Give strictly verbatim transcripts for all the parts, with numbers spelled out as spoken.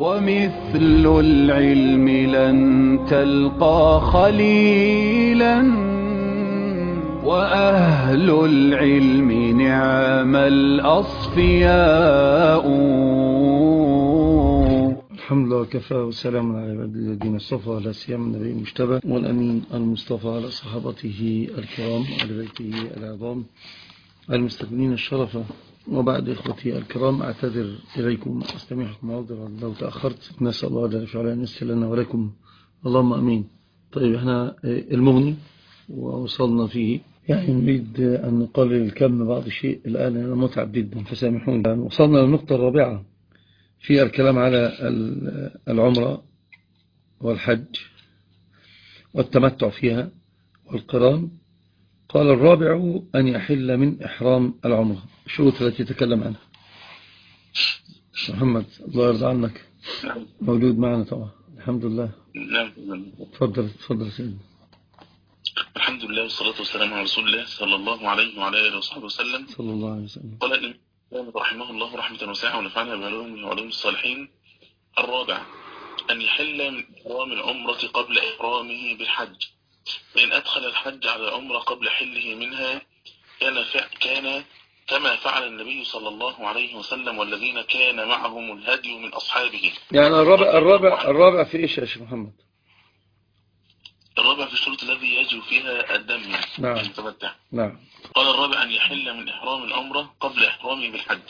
ومثل العلم لن تلقى خليلا وأهل العلم نعم الأصفياء. الحمد لله وكفى وسلام على عباد الذين اصطفى، لا سيما النبي المجتبى والأمين المصطفى، على صحابته الكرام وعلى بيته العظام المستكملين الشرف. وبعد إخوتي الكرام، أعتذر إليكم أستمعكم عذرا لو تأخرت، نسأل الله جل وعلا أن يسر لنا ولكم، اللهم أمين. طيب، احنا المغني ووصلنا فيه، يعني نريد أن نقلل الكم بعض الشيء الآن، أنا متعب جدا فسامحوني. وصلنا للنقطة الرابعة في الكلام على العمرة والحج والتمتع فيها والقران. قال الرابع أن يحل من إحرام العمرة، الشروط التي تكلم عنها محمد، الله يرضى عنك، موجود معنا طبعا، الحمد لله. نعم، تفضل تفضل سيدنا. الحمد لله والصلاة والسلام على رسول الله صلى الله عليه وعلى آله وصحبه وسلم. صلى الله عليه وسلم. قال الإمام رحمه الله رحمة واسعة ونفعنا بعلومه وعلوم الصالحين. الرابع أن يحل من إحرام العمرة قبل إحرامه بالحج، فإن أدخل الحج على العمرة قبل حله منها كان كان كما فعل النبي صلى الله عليه وسلم والذين كان معهم الهدي من أصحابه. يعني الرابع الرابع الرابع في إيش يا شيخ محمد؟ الرابع في الشروط الذي يجب فيها الدم، يعني نعم. المتمتع. نعم. قال الرابع أن يحل من إحرام العمرة قبل إحرامه بالحج،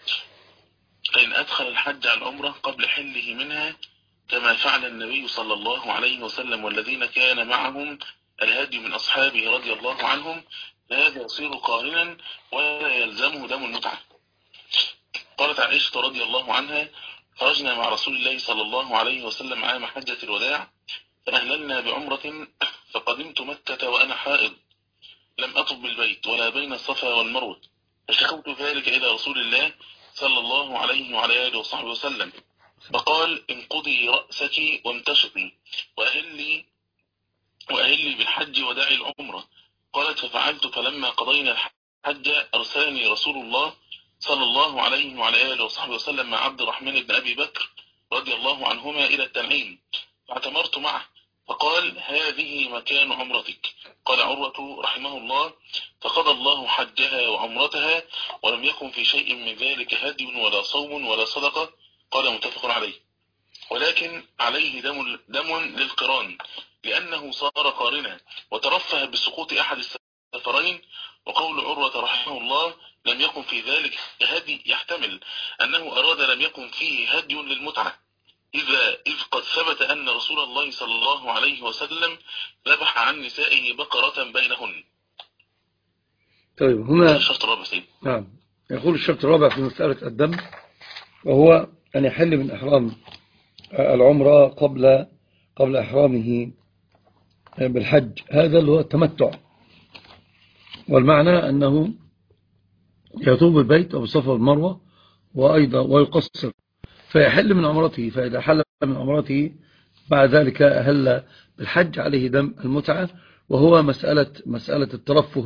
فإن أدخل الحج على العمرة قبل حله منها كما فعل النبي صلى الله عليه وسلم والذين كان معهم الهدي من أصحابه رضي الله عنهم، هذا يصير قارنا ولا يلزمه دم المتعة. قالت عائشة رضي الله عنها: خرجنا مع رسول الله صلى الله عليه وسلم عام حجة الوداع فأهللنا بعمرة، فقدمت مكة وأنا حائض لم أطب بالبيت ولا بين الصفا والمروة، فشكوت ذلك إلى رسول الله صلى الله عليه وعلى آله وصحبه وسلم، فقال: انقضي رأسك وامتشطي وأهلي وأهلي بالحج وداعي العمرة. قالت: ففعلت، فلما قضينا الحج أرسلني رسول الله صلى الله عليه وعلى آله وصحبه وسلم مع عبد الرحمن بن أبي بكر رضي الله عنهما إلى التنعيم، فاعتمرت معه، فقال: هذه مكان عمرتك. قال عروة رحمه الله: فقضى الله حجها وعمرتها ولم يكن في شيء من ذلك هدي ولا صوم ولا صدقة. قال متفق عليه، ولكن عليه دم, دم للقران لأنه صار قارنا وترفه بسقوط أحد السفرين. وقول عروة رحمه الله لم يكن في ذلك هدي يحتمل أنه أراد لم يكن فيه هدي للمتعة، إذا إذ قد ثبت أن رسول الله صلى الله عليه وسلم ذبح عن نسائه بقرة بينهن. طيب، هنا الشرط الرابع سيد. نعم، يقول الشرط الرابع في مسألة الدم، وهو أن يحل من إحرام العمرة قبل قبل إحرامه بالحج، هذا اللي هو التمتع، والمعنى أنه يطوف البيت أو الصفا والمروة وأيضا ويقصر، فيحل من عمرته. فإذا حل من عمرته بعد ذلك أهل بالحج، عليه دم المتعة، وهو مسألة مسألة الترفه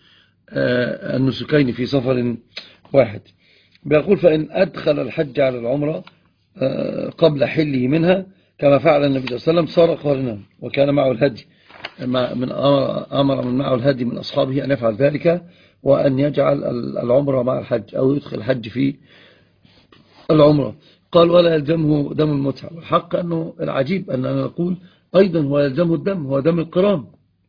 بالنسكين في سفر واحد. بيقول: فإن أدخل الحج على العمرة قبل حله منها كما فعل النبي صلى الله عليه وسلم صار قارنا وكان معه الهدي، من أمر من معه الهدي من أصحابه أن يفعل ذلك، وأن يجعل العمرة مع الحج أو يدخل الحج في العمرة. قال: ولا يلزمه دم المتعة. والحق أنه العجيب أننا نقول أيضا هو يلزمه الدم، هو دم القران،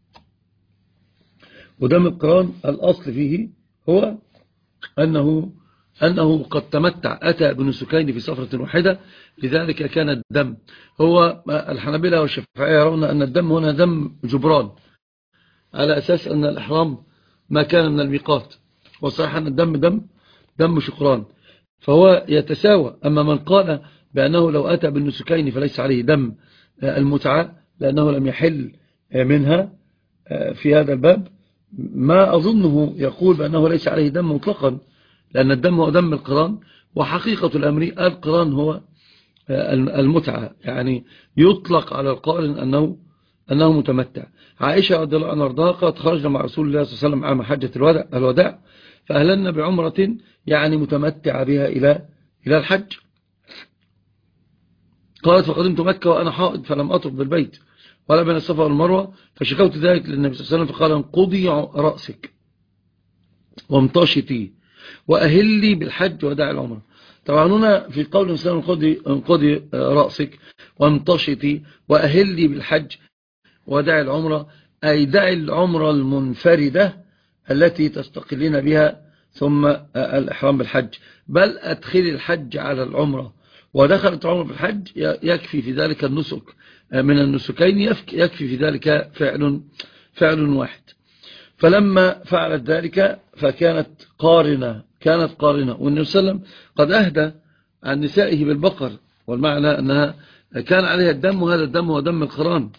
ودم القران الأصل فيه هو أنه أنه قد تمتع، أتى بنسكين في سفرة واحدة، لذلك كان الدم هو. الحنابلة والشافعية يرون أن الدم هنا دم جبران، على أساس أن الإحرام ما كان من الميقات، وصحيح أن الدم دم دم شقران، فهو يتساوى. أما من قال بأنه لو أتى بالنسكين فليس عليه دم المتعة لأنه لم يحل منها في هذا الباب، ما أظنه يقول بأنه ليس عليه دم مطلقا، لأن الدم هو دم القران، وحقيقة الأمر القران هو المتعة، يعني يطلق على القارن أنه أنه متمتع. عائشة رضي الله عنها وارضاها قالت: خرجنا مع رسول الله صلى الله عليه وسلم عام حجة الوداع فأهلنا بعمرة، يعني متمتع بها إلى إلى الحج. قالت فقدمت مكة وأنا حائض فلم أطف بالبيت ولا بين الصفا والمروة، فشكوت ذلك للنبي صلى الله عليه وسلم فقال انقضي رأسك وامتشطي وأهلي بالحج وداعي العمرة. طبعا هنا في قول الإسلام انقضي, انقضي رأسك وامتشطي وأهلي بالحج وداعي العمرة، أي دعي العمرة المنفردة التي تستقلين بها ثم الإحرام بالحج، بل أدخلي الحج على العمرة، ودخلت العمرة بالحج يكفي في ذلك النسك من النسكين، يكفي في ذلك فعل فعل واحد. فلما فعلت ذلك فكانت قارنة كانت قارنة والنبي صلى الله عليه وسلم قد أهدى عن نسائه بالبقر، والمعنى أنها كان عليها الدم، وهذا الدم هو دم القران.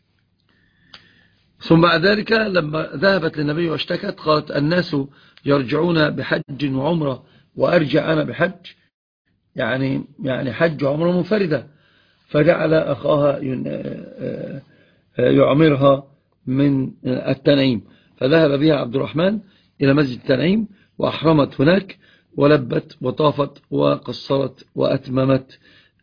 ثم بعد ذلك لما ذهبت للنبي واشتكت قالت الناس يرجعون بحج وعمرة وأرجع أنا بحج، يعني يعني حج وعمرة منفردة، فجعل أخاها يعمرها من التنعيم، فذهب بها عبد الرحمن إلى مسجد التنعيم وأحرمت هناك ولبت وطافت وقصرت وأتممت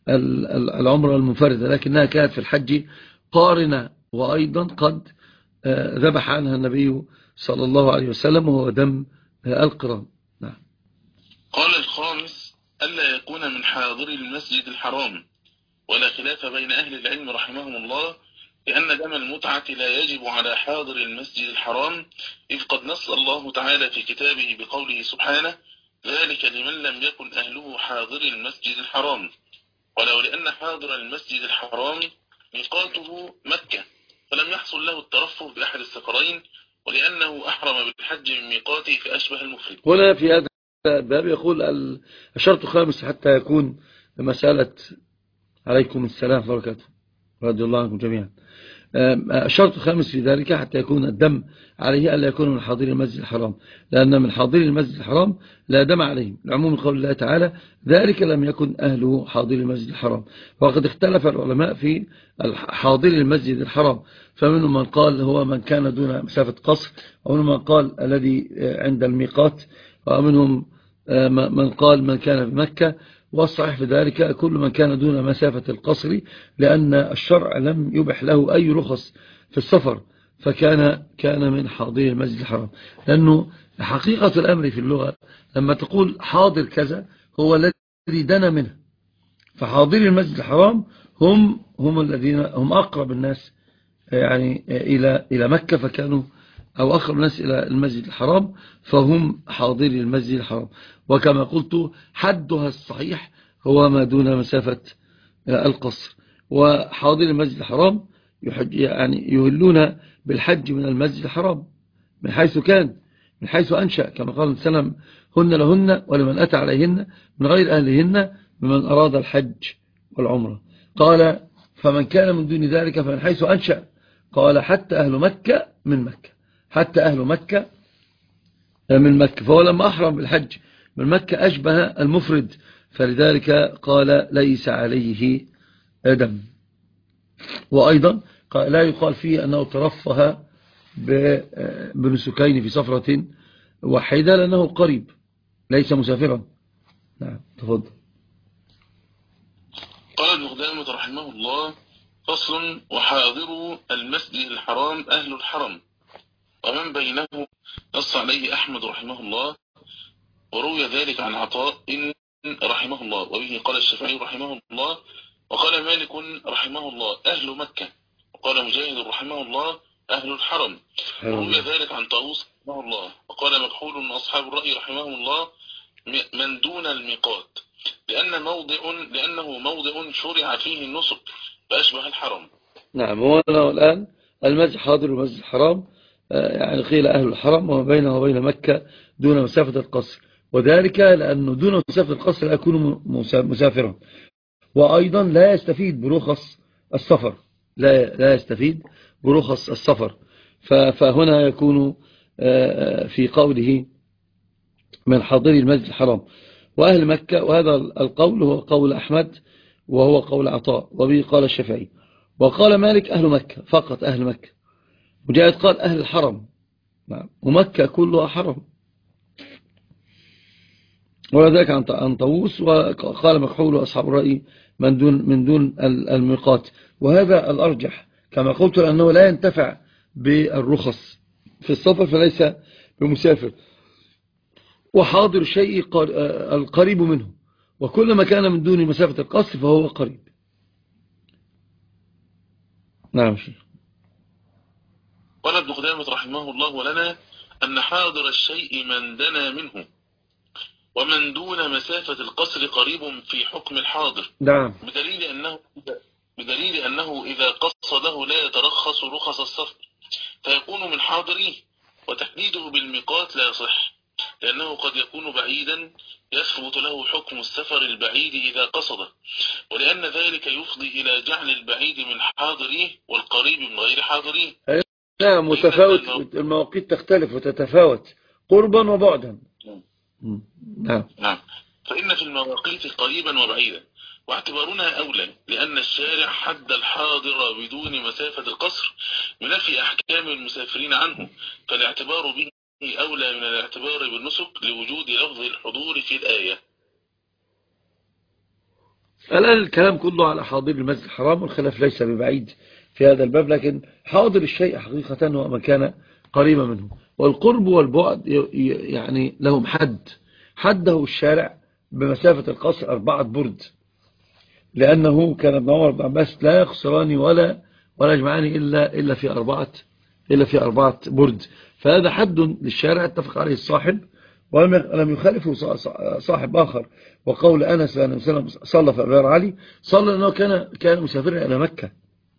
العمرة المنفردة، لكنها كانت في الحج قارنة، وأيضا قد ذبح عنها النبي صلى الله عليه وسلم وهو دم القران. نعم. قال الخامس ألا يكون من حاضر المسجد الحرام، ولا خلاف بين أهل العلم رحمهم الله لأن دم المتعة لا يجب على حاضر المسجد الحرام، إذ قد نص الله تعالى في كتابه بقوله سبحانه ذلك لمن لم يكن أهله حاضر المسجد الحرام، ولو لأن حاضر المسجد الحرام ميقاته مكة فلم يحصل له الترفه بأحد السفرين، ولأنه أحرم بالحج من ميقاته فأشبه المفرد. هنا في هذا الباب يقول الشرط الخامس حتى يكون مسألة عليكم السلام وبركاته رضي الله عنكم جميعا. الشرط الخامس في ذلك حتى يكون الدم عليه ألا يكون من حاضر المسجد الحرام، لأن من حاضر المسجد الحرام لا دم عليهم، العموم قول الله تعالى ذلك لم يكن أهله حاضر المسجد الحرام. وقد اختلف العلماء في حاضر المسجد الحرام، فمنهم من قال هو من كان دون مسافة قصر، ومنهم من قال الذي عند الميقات، ومنهم من قال من كان بمكة، والصحيح في ذلك كل من كان دون مسافة القصر، لأن الشرع لم يبح له أي رخص في السفر، فكان كان من حاضر المسجد الحرام. لأنه حقيقة الأمر في اللغة لما تقول حاضر كذا هو الذي دنا منه، فحاضر المسجد الحرام هم هم الذين هم أقرب الناس يعني إلى إلى مكة، فكانوا أو أقرب الناس إلى المسجد الحرام فهم حاضر المسجد الحرام. وكما قلت حدها الصحيح هو ما دون مسافة القصر. وحاضر المسجد الحرام يعني يهلون بالحج من المسجد الحرام من حيث كان من حيث أنشأ، كما قال السلام هن لهن ولمن أتى عليهن من غير أهلهن ممن أراد الحج والعمرة. قال فمن كان من دون ذلك فمن حيث أنشأ، قال حتى أهل مكة من مكة حتى أهل مكة من مكة، فهو لما أحرم بالحج من مكة أشبه المفرد، فلذلك قال ليس عليه دم. وأيضا لا يقال فيه أنه ترفه بنسكين في سفرة واحدة لأنه قريب ليس مسافرا. نعم تفضل. قال ابن قدامة رحمه الله فصل وحاضر المسجد الحرام أهل الحرم ومن بينه، نص عليه أحمد رحمه الله، وروي ذلك عن عطاء رحمه الله، وبه قال الشافعي رحمه الله، وقال مالك رحمه الله أهل مكة، وقال مجاهد رحمه الله أهل الحرم، وروي ذلك عن طاووس رحمه الله، وقال مكحول من أصحاب الرأي رحمه الله من دون الميقات، لأن موضع لأنه موضع شرع فيه النسك فأشبه الحرم. نعم. هو الآن المسجد حاضر المسجد الحرام، يعني قيل أهل الحرم وما بينه وبين مكة دون مسافة القصر، وذلك لأنه دون مسافة القصر لا يكون مسافرا، وأيضا لا يستفيد برخص السفر لا لا يستفيد برخص السفر. فهنا يكون في قوله من حاضري المسجد الحرام وأهل مكة، وهذا القول هو قول أحمد وهو قول عطاء، وبه قال الشافعي، وقال مالك أهل مكة فقط أهل مكة، وجاءت قال أهل الحرم. ومكة كلها حرم. ولا ذاك عن طاووس. وقال مكحول وأصحاب الرأي من دون, من دون الميقات، وهذا الأرجح كما قلت، لأنه لا ينتفع بالرخص في السفر فليس بمسافر، وحاضر الشيء القريب منه، وكل ما كان من دون مسافة القصر فهو قريب. نعم شيخ. قال ابن قدامة رحمه الله: ولنا أن حاضر الشيء من دنا منه، ومن دون مسافة القصر قريب في حكم الحاضر. نعم. بدليل أنه بدليل أنه إذا قصده لا يترخص رخص السفر فيكون من حاضريه، وتحديده بالميقات لا يصح، لأنه قد يكون بعيدا يثبت له حكم السفر البعيد إذا قصده، ولأن ذلك يفضي إلى جعل البعيد من حاضريه والقريب من غير حاضريه. نعم، متفاوت، المواقيت تختلف وتتفاوت قربا وبعدا. نعم نعم. فإن في المواقيت قريبا وبعيدا، واعتبارنا أولى، لأن الشارع حد الحاضر بدون مسافة القصر بنفي أحكام المسافرين عنه، فالاعتبار به أولى من الاعتبار بالنسك لوجود لفظ الحضور في الآية. الآن الكلام كله على حاضر المسجد الحرام، والخلاف ليس ببعيد في هذا الباب، لكن حاضر الشيء حقيقة هو ما كان قريبا منه، والقرب والبعد يعني لهم حد، حده الشارع بمسافة القصر أربعة برد، لأنه كان ابن عمر بن عباس لا يقصران ولا ولا يجمعان إلا إلا في أربعة إلا في أربعة برد، فهذا حد للشارع اتفق عليه الصاحب، ولم يخالفه صاحب آخر. وقول أنس أن وسلم صلى في أبيار علي، صلى أنه كان كان مسافرا إلى مكة،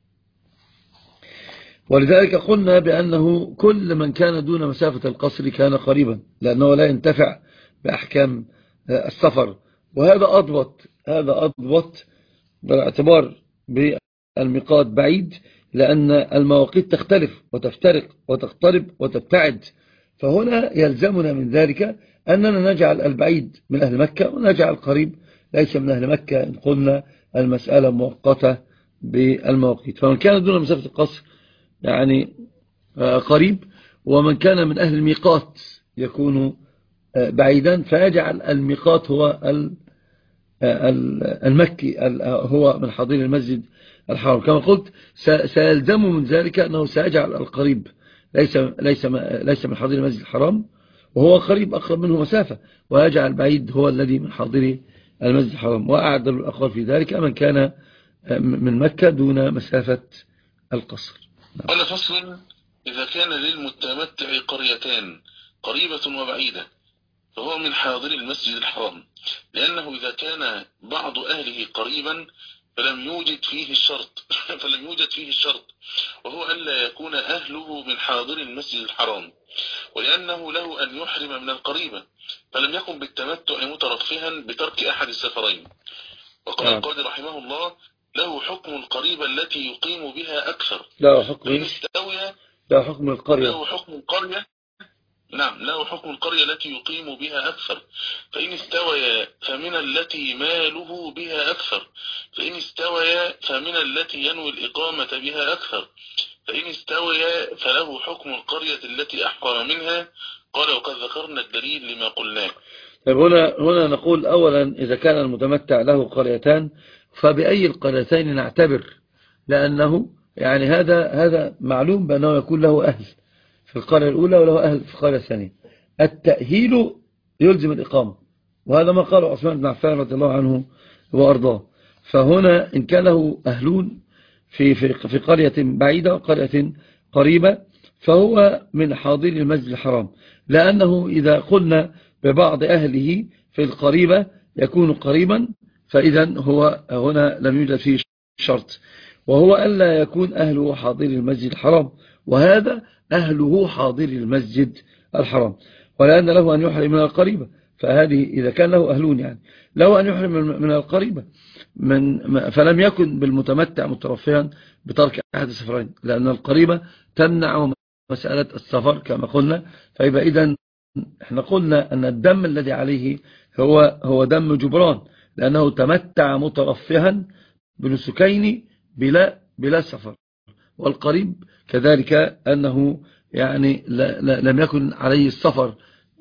ولذلك قلنا بأنه كل من كان دون مسافة القصر كان قريبا، لأنه لا ينتفع بأحكام السفر، وهذا أضبط هذا أضبط بالاعتبار بالميقات بعيد، لأن المواقيت تختلف وتفترق وتقترب وتبتعد، فهنا يلزمنا من ذلك أننا نجعل البعيد من أهل مكة ونجعل القريب ليس من أهل مكة، إن قلنا المسألة مؤقتة بالمواقيت. فمن كان دون مسافة القصر يعني قريب، ومن كان من أهل الميقات يكون بعيدا، فيجعل الميقات هو المكي، هو من حاضر المسجد الحرام. كما قلت سيلزم من ذلك أنه سيجعل القريب ليس ليس ليس من حاضر المسجد الحرام، وهو قريب أقرب منه مسافة، ويجعل البعيد هو الذي من حاضر المسجد الحرام. وأعدل الأقوال في ذلك من كان من مكة دون مسافة القصر. قال فصل: إذا كان للمتمتع قريتان قريبة وبعيدة فهو من حاضر المسجد الحرام، لأنه إذا كان بعض أهله قريبا فلم يوجد فيه الشرط فلم يوجد فيه الشرط وهو ألا يكون أهله من حاضر المسجد الحرام، ولأنه له أن يحرم من القريبة فلم يكن بالتمتع مترفها بترك أحد السفرين. وقال القاضي رحمه الله: له حكم القريبة التي يقيم بها أكثر. لا حكم لا حكم القرية له حكم القرية نعم له حكم القرية التي يقيم بها أكثر، فإن استويا فمن التي ماله بها أكثر، فإن استويا فمن التي ينوي الإقامة بها أكثر، فإن استويا فله حكم القرية التي أحرم منها. قال: وقد ذكرنا الدليل لما قلناه. طيب هنا هنا نقول أولا إذا كان المتمتع له قريتان فبأي القريتين نعتبر، لأنه يعني هذا هذا معلوم بأنه يكون له أهل في القرية الأولى وله أهل في القرية الثانية. التأهيل يلزم الإقامة، وهذا ما قاله عثمان بن عفان رضي الله عنه وأرضاه. فهنا إن كان له أهلون في في في قرية بعيدة وقرية قريبة فهو من حاضر المسجد الحرام، لأنه إذا قلنا ببعض أهله في القريبة يكون قريبا، فإذا هو هنا لم يوجد فيه شرط، وهو ألا يكون أهله حاضر المسجد الحرام، وهذا أهله حاضر المسجد الحرام، ولأن له أن يحرم من القريبة، فهذه إذا كان له أهلون يعني له أن يحرم من القريبة من فلم يكن بالمتمتع مترفيا بترك أحد السفرين، لأن القريبة تمنع مسألة السفر كما قلنا. فيبقى إذن احنا قلنا أن الدم الذي عليه هو هو دم جبران، لأنه تمتع مترفها بنسكين بلا بلا سفر، والقريب كذلك أنه يعني لم يكن عليه السفر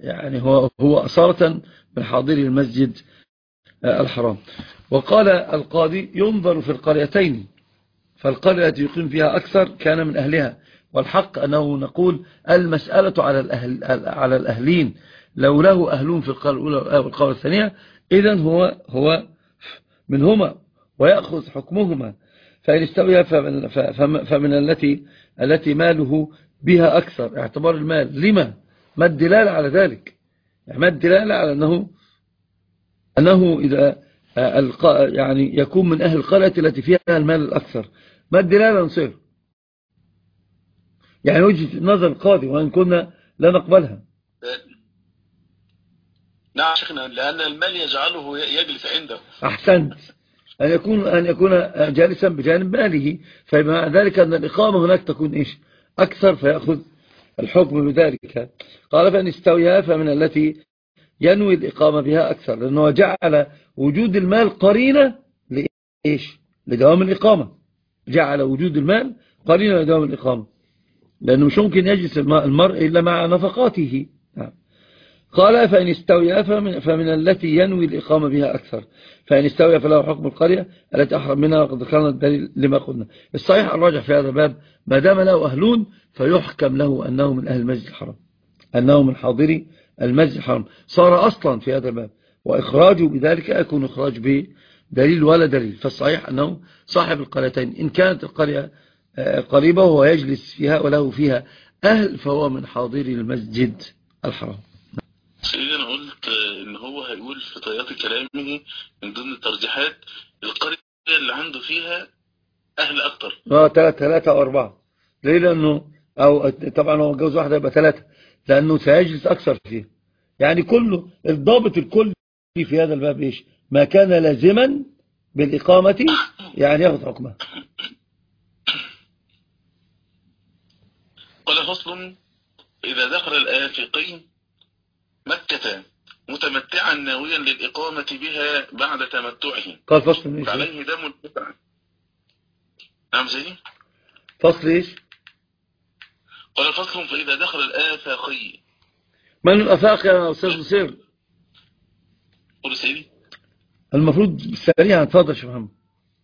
يعني هو هو أصالة من حاضري المسجد الحرام. وقال القاضي ينظر في القريتين، فالقرية التي يقيم فيها أكثر كان من أهلها، والحق أنه نقول المسألة على الأهل على الأهلين، لو له أهلون في القرية الأولى والقرية الثانية إذن هو هو منهما ويأخذ حكمهما، فإن استوي فمن, فمن التي التي ماله بها أكثر، اعتبار المال لما ما الدلالة على ذلك، يعني ما الدلالة على أنه أنه إذا يعني يكون من أهل القرية التي فيها المال الأكثر، ما الدلالة نصير يعني وجهة نظر القاضي وإن كنا لا نقبلها. نعم شيخنا، لأن المال يجعله يجلس عنده. أحسنت، أن يكون أن يكون جالسا بجانب ماله، فمع ذلك أن الإقامة هناك تكون إيش أكثر فيأخذ الحكم بذلك. قال فإن استويها فمن التي ينوي الإقامة بها أكثر، لأنه جعل وجود المال قرينة لإيش لدوام الإقامة، جعل وجود المال قرينة لدوام الإقامة، لأنه مش ممكن يجلس المرء إلا مع نفقاته. قال فإن استويا فمن, فمن التي ينوي الإقامة بها أكثر، فإن استويا فله حكم القرية التي أحرم منها، وقد ذكرنا الدليل لما قلنا. الصحيح الراجح في هذا الباب ما دام له أهلون فيحكم له أنه من أهل المسجد الحرام، أنه من حاضري المسجد الحرام، صار أصلا في هذا الباب، وإخراجه بذلك يكون إخراج بدليل ولا دليل. فالصحيح أنه صاحب القريتين إن كانت القرية قريبة وهو يجلس فيها وله فيها أهل فهو من حاضري المسجد الحرام. سيدي أنا قلت إن هو هيقول في طيات كلامه من ضمن الترجيحات القرية اللي عنده فيها أهل أكتر، اه ثلاثة ثلاثة أو أربعة. ليه؟ لأنه أو طبعا هو جوز واحدة يبقى ثلاثة، لأنه سيجلس أكثر فيه. يعني كله الضابط الكلي في هذا الباب إيش؟ ما كان لازما بالإقامة يعني ياخذ حكمه. قال فصل إذا دخل الآفقي مكة متمتعا ناويا للإقامة بها بعد تمتعه، قال فصل إيش؟ فعليه دم المتعة. نعم سيدي. فصل إيش؟ قال فصل فإذا دخل الآفاقي. من الأفاق يا أستاذ نصير؟ قل سيدي. المفروض سريعا، اتفضل شيخ محمد.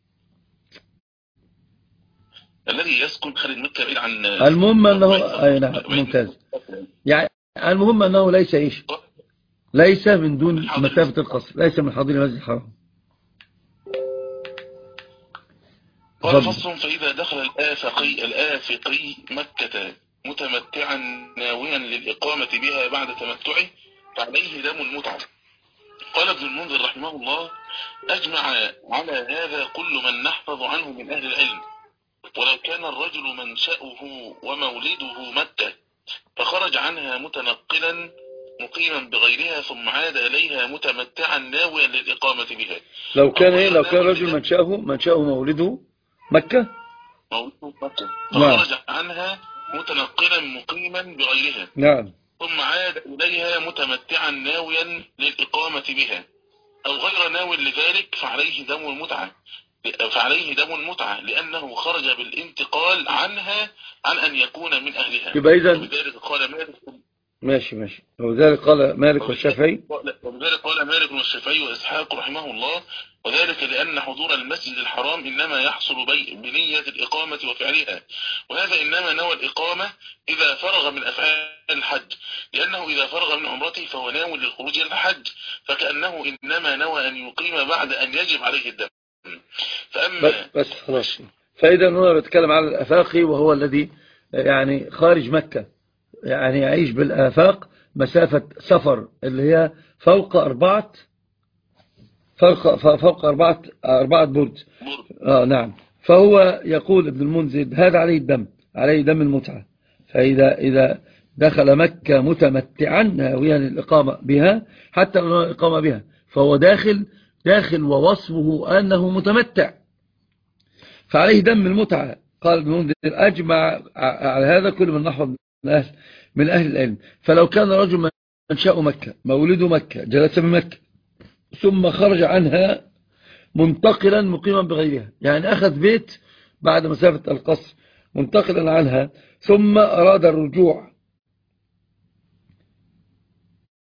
الذي يسكن خارج مكة بعيد عن المهم أنه أي نعم ممتاز، يعني المهم أنه ليس إيش ليس من دون مسافة القصر، ليس من حاضر المسجد الحرام. قال فصل فإذا دخل الآفقي الآفقي مكة متمتعا ناويا للإقامة بها بعد تمتعه فعليه دم المتعة. قال ابن المنذر رحمه الله أجمع على هذا كل من نحفظ عنه من أهل العلم، ولو كان الرجل منشأه ومولده مكة فخرج عنها متنقلا مقيما بغيرها ثم عاد إليها متمتعا ناويا للإقامة بها. لو كان إيه لو كان رجل منشأه منشأه مولده مكة مولده مكة فخرج نعم. عنها متنقلا مقيما بغيرها نعم ثم عاد إليها متمتعا ناويا للإقامة بها أو غير ناو لذلك فعليه دم المتعة فعليه دم المتعة لأنه خرج بالانتقال عنها عن أن يكون من أهلها. يبقى إذن وبذلك قال مالك ماشي ماشي وذلك قال مالك والشافعي وبذلك قال مالك والشافعي وإسحاق رحمه الله، وذلك لأن حضور المسجد الحرام إنما يحصل بنية الإقامة وفعلها، وهذا إنما نوى الإقامة إذا فرغ من أفعال الحج، لأنه إذا فرغ من عمرته فهو ناوي للخروج إلى الحج، فكأنه إنما نوى أن يقيم بعد أن يجب عليه الدم. فأما بس, بس خلاص. فإذا هنا بتكلم على الأفاقي وهو الذي يعني خارج مكة، يعني يعيش بالآفاق مسافة سفر اللي هي فوق أربعة فوق, فوق أربعة أربعة برد. آه نعم. فهو يقول ابن المنذر هذا عليه الدم عليه دم المتعة. فإذا إذا دخل مكة متمتعا ناويا الإقامة بها حتى لو الإقامة بها فهو داخل داخل ووصفه أنه متمتع فعليه دم المتعة. قال ابن المنذر أجمع على هذا كل من نحفظ من أهل, من أهل العلم. فلو كان رجل منشأ مكة مولده مكة جلس بمكة ثم خرج عنها منتقلا مقيما بغيرها، يعني أخذ بيت بعد مسافة القصر منتقلا عنها ثم أراد الرجوع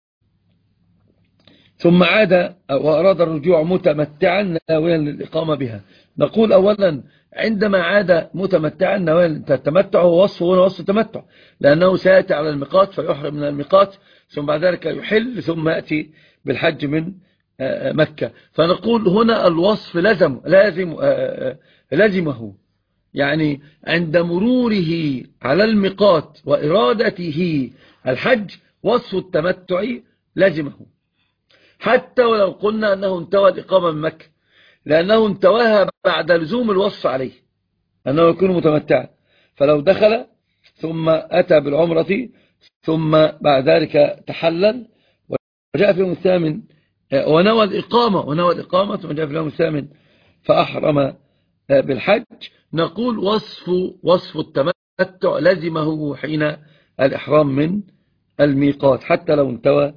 ثم عاد وأراد الرجوع متمتعا ناويا للإقامة بها. نقول أولا عندما عاد متمتعا ناويا التمتع هو وصفه هنا وصف التمتع، لأنه سيأتي على الميقات فيحرم من الميقات، ثم بعد ذلك يحل، ثم يأتي بالحج من مكة. فنقول هنا الوصف لازم لازم لازمه، يعني عند مروره على الميقات وإرادته الحج وصف التمتع لازمه، حتى ولو قلنا أنه انتوى الإقامة من مكة، لأنه انتواها بعد لزوم الوصف عليه أنه يكون متمتعا. فلو دخل ثم أتى بالعمرة ثم بعد ذلك تحلل وجاء في يوم الثامن ونوى الإقامة ونوى الإقامة ثم جاء في اليوم الثامن فأحرم بالحج، نقول وصف وصف التمتع لزمه حين الإحرام من الميقات حتى لو انتوى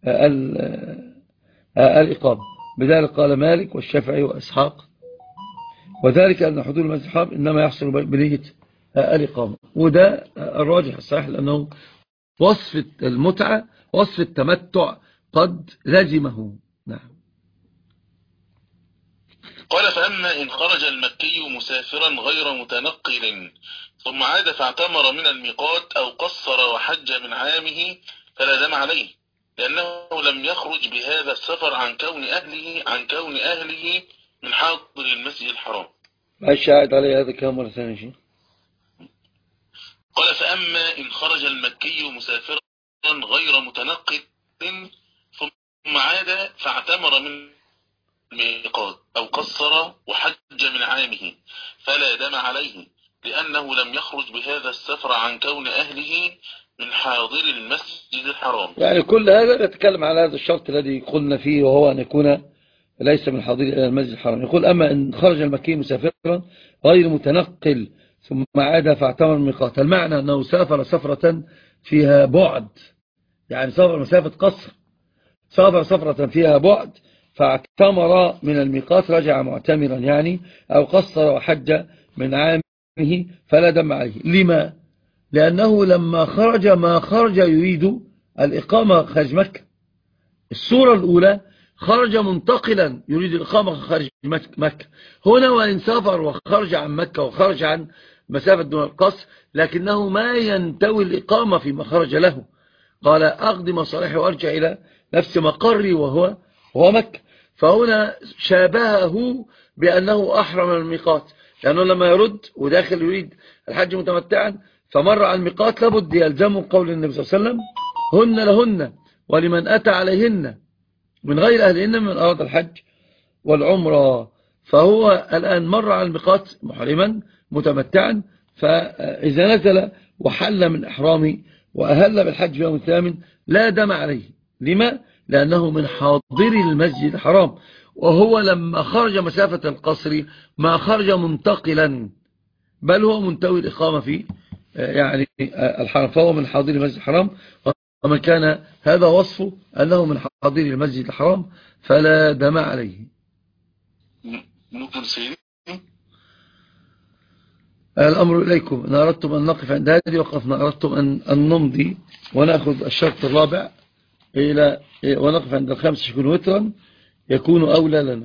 الإقامة. بذلك قال مالك والشافعي وإسحاق، وذلك أن حضور المسجد الحرام إنما يحصل بنية الإقامة، وده الراجح الصحيح، لأنه وصف المتعة وصف التمتع قد لزمه. نعم. قال فأما إن خرج المكي مسافرا غير متنقل ثم عاد فاعتمر من الميقات أو قصر وحج من عامه فلا دم عليه، لأنه لم يخرج بهذا السفر عن كون أهله عن كون أهله من حاضر المسجد الحرام. الشاهد عليه هذا كلام مرة ثانية شيء. قال فأما إن خرج المكي مسافرا غير متنقل ثم عاد فاعتمر من الميقات أو قصر وحج من عامه فلا دم عليه، لأنه لم يخرج بهذا السفر عن كون أهله من حاضر المسجد الحرام. يعني كل هذا يتكلم على هذا الشرط الذي قلنا فيه، وهو أن يكون ليس من حاضر إلى المسجد الحرام. يقول أما إن خرج المكي مسافرا غير متنقل ثم عاد فاعتمر الميقات، المعنى أنه سافر سفرة فيها بعد، يعني سافر مسافة قصر، سافر سفرة فيها بعد فاعتمر من الميقات رجع معتمرا يعني، أو قصر وحج من عامه فلا دم عليه. لما؟ لأنه لما خرج ما خرج يريد الإقامة خارج مكة. الصورة الأولى خرج منتقلا يريد الإقامة خارج مكة، هنا وإن سافر وخرج عن مكة وخرج عن مسافة دون القصر لكنه ما ينتوي الإقامة فيما خرج له. قال أقضي مصالحي وأرجع إلى نفس مقري وهو هو مكة. فهنا شابهه بأنه أحرم من الميقات، لأنه لما يرد وداخل يريد الحج متمتعا فمر على الميقات لابد يلزمه قول النبي صلى الله عليه وسلم هن لهن ولمن أتى عليهن من غير أهلهن من أراد الحج والعمرة. فهو الآن مر على الميقات محرما متمتعا، فإذا نزل وحل من إحرامه وأهل بالحج في يوم الثامن لا دم عليه. لما؟ لأنه من حاضر المسجد الحرام، وهو لما خرج مسافة القصر ما خرج منتقلا بل هو منتوي الإقامة في يعني الحرم، فهو من حاضر المسجد الحرام. ومن كان هذا وصفه أنه من حاضر المسجد الحرام فلا دم عليه. ممكن سيدي الأمر إليكم، إن أردتم أن نقف عند هذه وقفنا، أردتم أن, أن نمضي ونأخذ الشرط الرابع إلى ونقف عند الخامس يكون وترا يكون أولى لنا.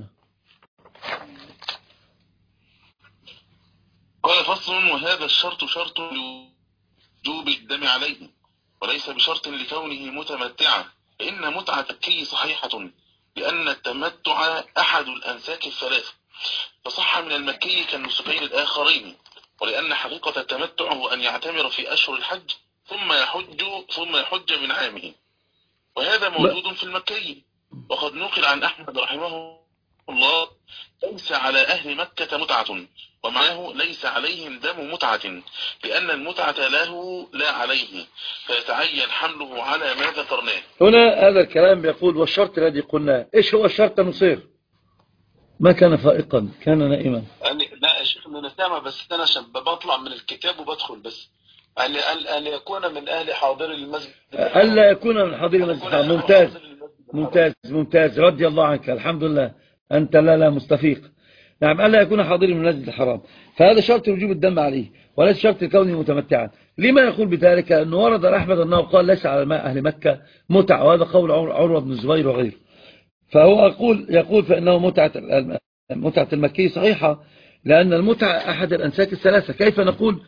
قال فصل وهذا الشرط شرط لوجوب الدم عليه وليس بشرط لكونه متمتعا، فإن متعة الكي صحيحة لأن التمتع أحد الأنساك الثلاثة فصح من المكي كالنسكين الآخرين، ولأن حقيقة التمتع هو أن يعتمر في أشهر الحج ثم يحج ثم يحج من عامه، وهذا موجود في المكي. وقد نقل عن أحمد رحمه الله ليس على أهل مكة متعة ومعه ليس عليهم دم متعة، لأن المتعة له لا عليه فيتعين حمله على ما ذكرناه. هنا هذا الكلام يقول والشرط الذي قلناه. إيش هو الشرط نصير؟ ما كان فائقا كان نائما. لا يا شيخ أنا سامع بس أنا عشان بطلع من الكتاب وبدخل بس. أن يكون من أهل حاضر المسجد، ألا يكون من حاضر المسجد. ممتاز ممتاز ممتاز رضي الله عنك، الحمد لله أنت لا لا مستفيق. نعم ألا يكون حاضر من المسجد الحرام، فهذا شرط وجوب الدم عليه وليس شرط كونه متمتعا. لما يقول بذلك؟ أنه ورد أحمد أنه قال ليس على أهل مكة متع، وهذا قول عروة بن الزبير وغيره. فهو يقول يقول فإنه متعة متعة المكي صحيحة، لأن المتعة أحد الأنساك الثلاثة. كيف نقول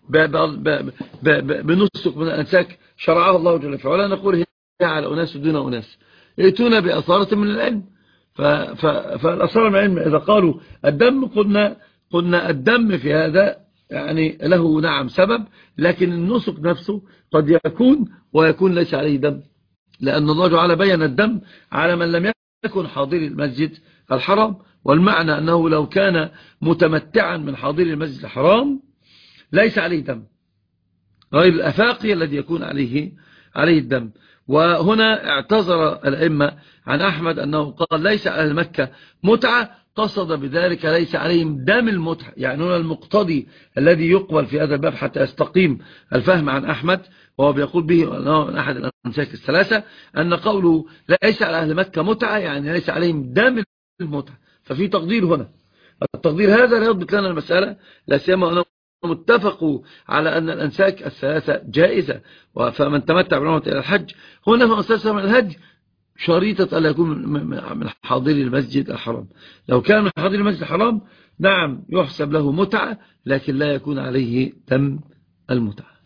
بنسك من الأنساك شرعه الله جل وعلا، ولا نقول هي على أناس دون أناس؟ يأتون بأثارة من العلم. فالأثارة من العلم إذا قالوا الدم، قلنا قلنا الدم في هذا يعني له نعم سبب، لكن النسك نفسه قد يكون ويكون ليس عليه دم، لأن الله تعالى بين الدم على من لم يكن حاضر المسجد الحرام. والمعنى أنه لو كان متمتعا من حاضر المسجد الحرام ليس عليه دم، غير الأفاقي الذي يكون عليه عليه الدم. وهنا اعتذر الأئمة عن أحمد أنه قال ليس على مكة متعة، قصد بذلك ليس عليهم دم المتعة. يعني هنا المقتضي الذي يقبل في هذا الباب حتى يستقيم الفهم عن أحمد، وهو بيقول به أنه من أحد الأنساك الثلاثة، أن قوله ليس على أهل مكة متعة يعني ليس عليهم دم المتعة. ففي تقدير هنا، التقدير هذا لا يضبط لنا المسألة، لا سيما أنه متفقوا على أن الأنساك الثلاثة جائزة. فمن تمتع بعمرة إلى الحج، هنا في أساسها من الحج شريطة ألا يكون من حاضر المسجد الحرام. لو كان من حاضر المسجد الحرام نعم يحسب له متعة، لكن لا يكون عليه دم المتعة.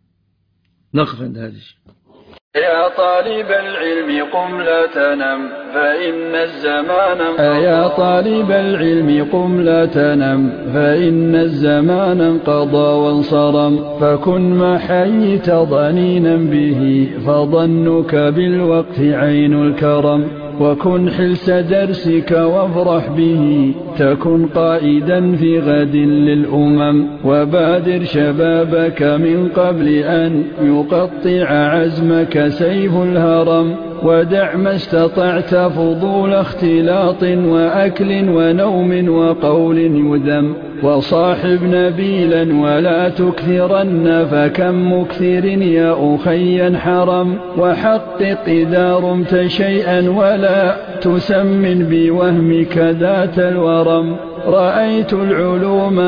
نقف عند هذا الشيء. يا طالب العلم قم لا تنم فإن الزمان انقضى. يا طالب العلم قم لا تنم فإن الزمان انقضى وانصرم. فكن ما حييت ضنينا به فظنك بالوقت عين الكرم. وكن حلس درسك وافرح به تكن قائدا في غد للأمم. وبادر شبابك من قبل أن يقطع عزمك سيف الهرم. ودع ما استطعت فضول اختلاط وأكل ونوم وقول يذم. وصاحب نبيلا ولا تكثرن فكم مكثر يا أخي حرم. وحقق إذا رمت شيئا ولا تسمن بوهمك ذات الورم. رأيت العلوم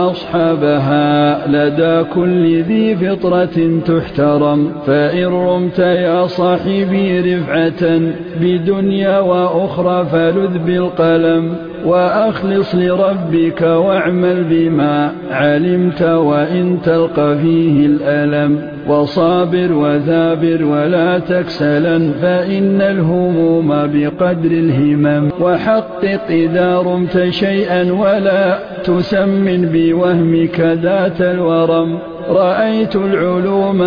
وأصحابها لدى كل ذي فطرة تحترم. فإن رمت يا صاحبي رفعة بدنيا وأخرى فلذ بالقلم. وأخلص لربك واعمل بما علمت وإن تلقى فيه الألم. وصابر وثابر ولا تكسلا فإن الهموم بقدر الهمم. وحقق إذا رمت شيئا ولا تسمن بوهمك ذات الورم. رأيت العلوم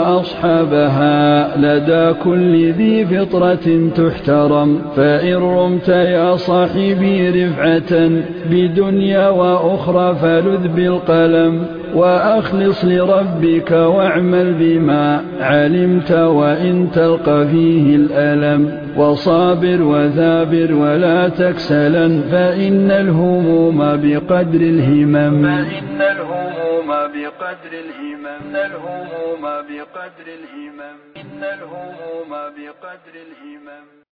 وأصحابها لدى كل ذي فطرة تحترم. فإن رمت يا صاحبي رفعة بدنيا وأخرى فلذ بالقلم. وأخلص لربك واعمل بما علمت وإن تلقى فيه الألم. وصابر وثابر ولا تكسلا فإن الهموم بقدر الهمم. فإن الهموم بقدر الهمم. الهموم بقدر الهمم. إن الهموم بقدر الهمم.